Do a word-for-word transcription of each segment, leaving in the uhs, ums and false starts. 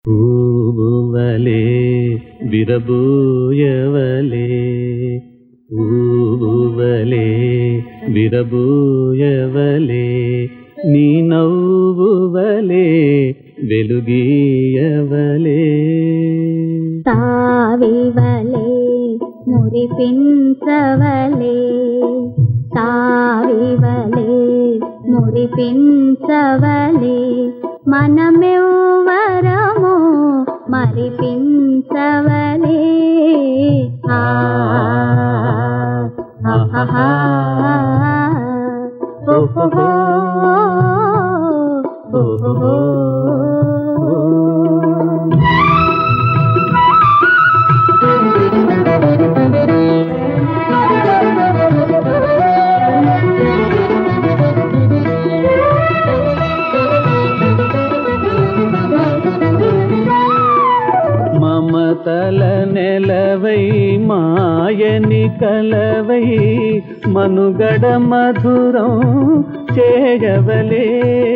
పూవలే విరబూయవలే పూవలే విరబూయవలే నీ నవ్వువలే వెలుగీయవలే తావివలే మురిపించవలే తావివలే మురిపించవలే మనమెవ్వరమో మరిపించవలే ఆ ఆహా ఓహో ఓహో మమతల నెలవై మాయని కలవై మనుగడ మధురం చేయవలే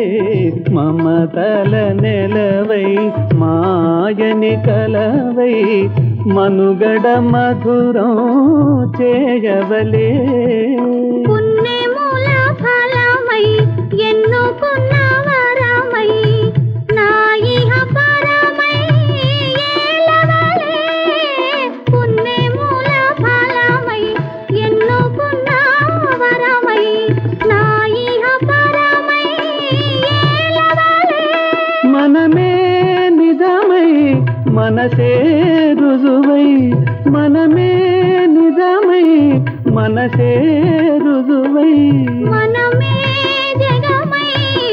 మమతల నెలవై మాయని కలవై మనుగడ మధురం చేయవలే పుణ్యముల ఫలమై ఎన్నుకున్న వరమై నా ఇహ పరమై ఏలవలే పుణ్యముల ఫలమై ఎన్నుకున్న వరమై నా ఇహ పరమై ఏలవలే మనమే నిజమై మనసే రుజువై మనమే నిజమై మనసే రుజువై మనమే జగమై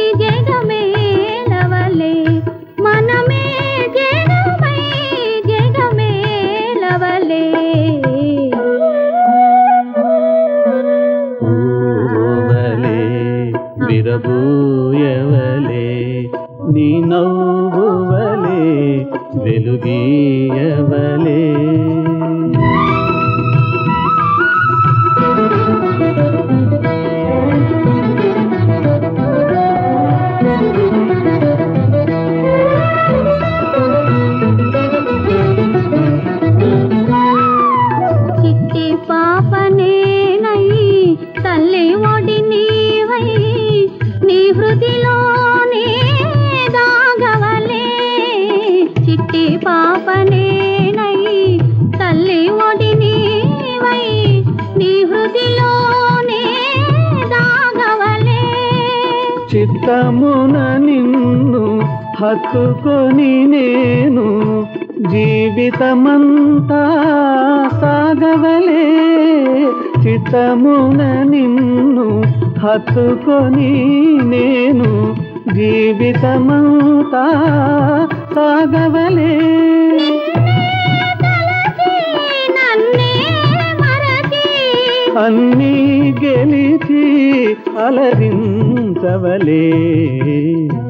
జగమేలవలే మనమే జగమై జగమేలవలే పూవలే విరబూయవలే నీ నవ్వువలే వెలుగీయవలే చిట్టి పాపనేనై తల్లి ఒడి నీవై నీ హృదిలోనే దాగవలే చిట్టి పాపనేనై తల్లి ఒడి నీవై నీ హృదిలోనే దాగవలే చిత్తమున నిన్ను హత్తుకొని నేను జీవితమంతా సాగవలే చిత్తమున నిన్ను హత్తుకొని నేను జీవితమంతా సాగవలే నన్నే మరచి అన్నీ గెలిచి అలరించవలే